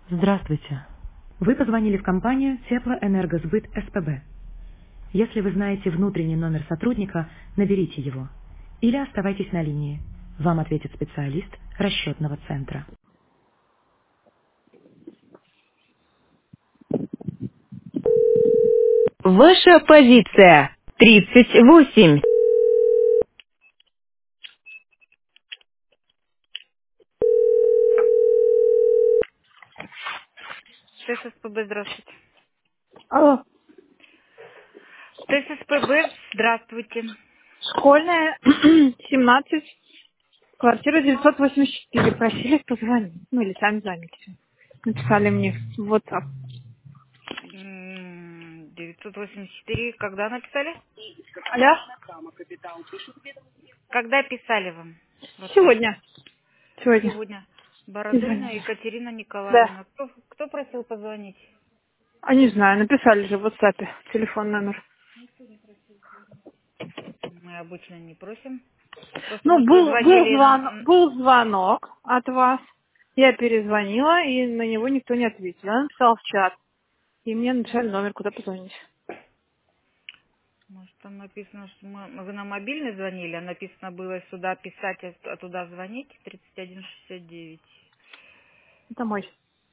Здравствуйте. Вы позвонили в компанию Теплоэнергосбыт СПБ. Если вы знаете внутренний номер сотрудника, наберите его. Или оставайтесь на линии. Вам ответит специалист расчетного центра. Ваша позиция 38. ТССПБ, здравствуйте. Алло, ТССПБ, здравствуйте. школьная, 17, квартира 984. Просили позвонить. Ну или сами звоните. Написали мне в WhatsApp. 984, когда написали? Алло? Когда писали вам в WhatsApp? Сегодня. Сегодня. Сегодня. И Бородулина звонили. Екатерина Да. Николаевна. Кто просил позвонить? А не знаю, написали же в WhatsApp. Телефон, номер. Мы обычно не просим. Просто, Ну, может, вы звонили был звонок от вас. Я перезвонила, и на него никто не ответил. Я написала в чат. И мне написали номер, куда позвонить. Может, там написано, что вы на мобильный звонили, а написано было сюда писать, а туда звонить? 3169. Это мой.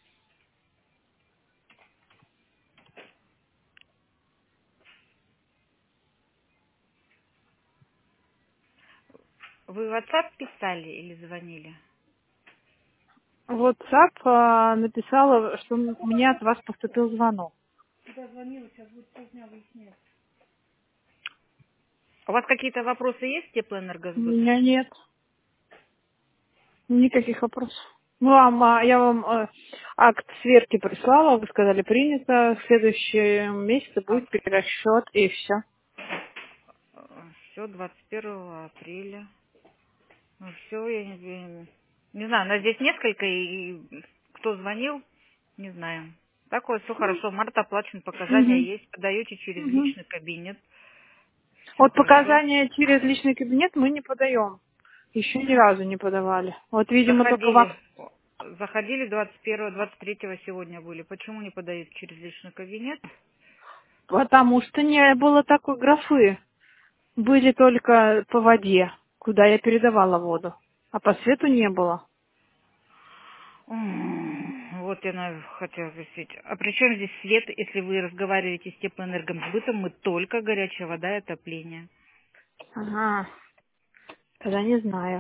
Вы в WhatsApp писали или звонили? WhatsApp написала, что мне от вас поступил звонок. У вас какие-то вопросы есть в У теплоэнергосбыт? меня нет никаких вопросов. Ну, я вам акт сверки прислала, вы сказали, принято, в следующем месяце будет перерасчет, и все. Все, 21 апреля. Ну все, я не знаю, нас здесь несколько, и кто звонил, не знаю. Так вот, все хорошо, март оплачен, показания Мгм. есть, подаете через Мгм. личный кабинет, все Вот хорошо. показания через личный кабинет мы не подаем. Еще ни разу не подавали. Вот, видимо, только вам. Заходили 21-го, 23-го сегодня были. Почему не подают через личный кабинет? Потому что не было такой графы. Были только по воде, куда я передавала воду. А по свету не было. Вот я хотела спросить. А при чем здесь свет, если вы разговариваете с теплоэнергосбытом, мы только горячая вода и отопление. Ага, тогда не знаю.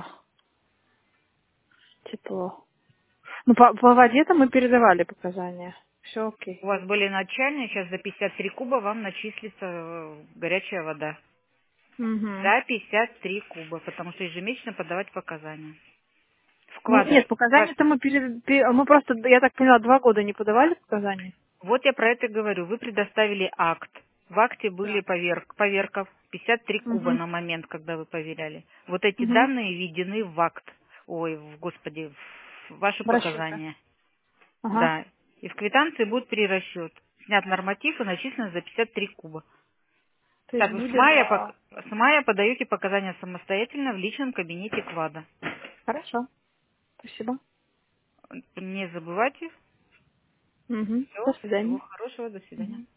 Тепло. Ну, по воде-то мы передавали показания. Все У окей. вас были начальные, сейчас за 53 куба вам начислится горячая вода. Угу. За 53 куба, потому что ежемесячно подавать показания. Ну, Вклады. нет, показания-то мы просто, я так поняла, 2 года не подавали показания. Вот я про это и говорю. Вы предоставили акт. В акте были Да. поверков 53 куба Угу. на момент, когда вы поверяли. Вот эти Угу. данные введены в акт. Ой, господи, в ваши В расчет, да? показания. Ага. Да. И в квитанции будет перерасчет. Снят норматив и начислено за 53 куба. То есть Так, вы будет... с мая подаете показания самостоятельно в личном кабинете КВАДа. Хорошо. Спасибо. Не забывайте. Угу. До Все, всего свидания. хорошего, до свидания. Мгм.